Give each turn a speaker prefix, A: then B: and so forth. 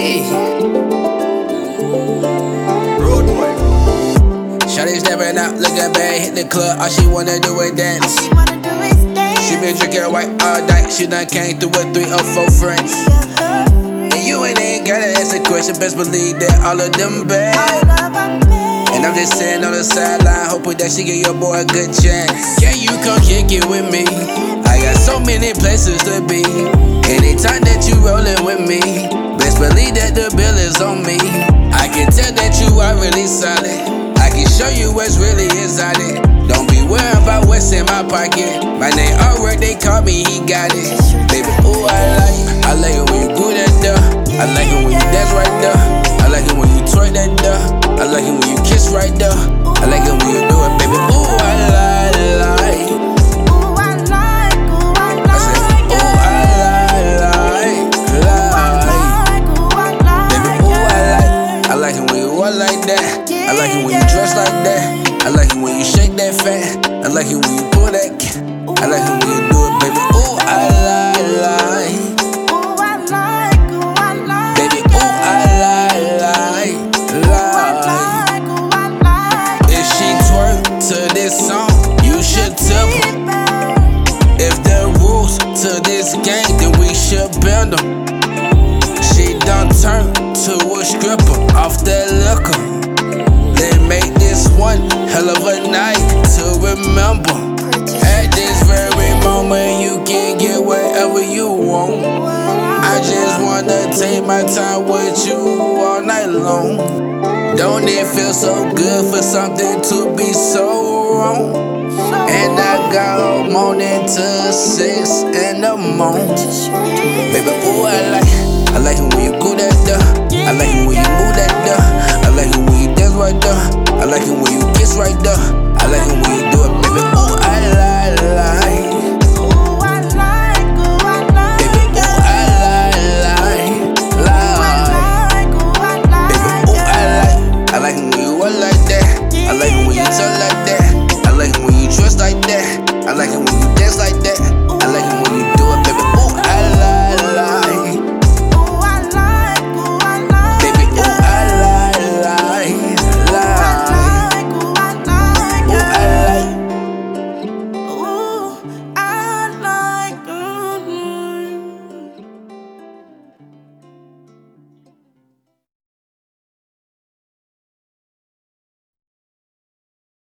A: Hey. Shawty stepping out, looking bad, hit the club, all she wanna do is dance. She been drinking white all night, she done came through with 3 or 4 friends. And you ain't gotta ask a question, best believe that all of them bad. And I'm just sitting on the sideline, hoping that she give your boy a good chance. Can you come kick it with me? I got so many places to be. Anytime that you rollin' with me, best believe that the bill is on me. I can tell that you are really solid. I can show you what's really inside it. Don't be worried about what's in my pocket. My name Artwork, they call me, he got it. Baby, ooh, I like it when you do that there. I like it when you dance right there. I like it when you twerk that there. I like it when you kiss right there. I like it when you do it, baby. Ooh, I like. I said, ooh, baby, ooh, I like it when you walk like that. I like it when you dress like that. I like it when you shake that fat. I like it when you pull that. I like it when you do it, baby. Ooh, I like. Baby, ooh, I like. If she twerk to this song, you should tip her. If the rules to this game, then we should bend them. She done turned to a stripper off that liquor. Let's make this one hell of a night to remember. At this very moment, you can get whatever you want. I just wanna take my time with you all night long. Don't it feel so good for something to be so wrong? And I got up morning till 6 in the morning. Baby, ooh, I like it when you go that there. I like it when you move that there. I like it when you dance right there. I like it when you kiss right there. I like it when you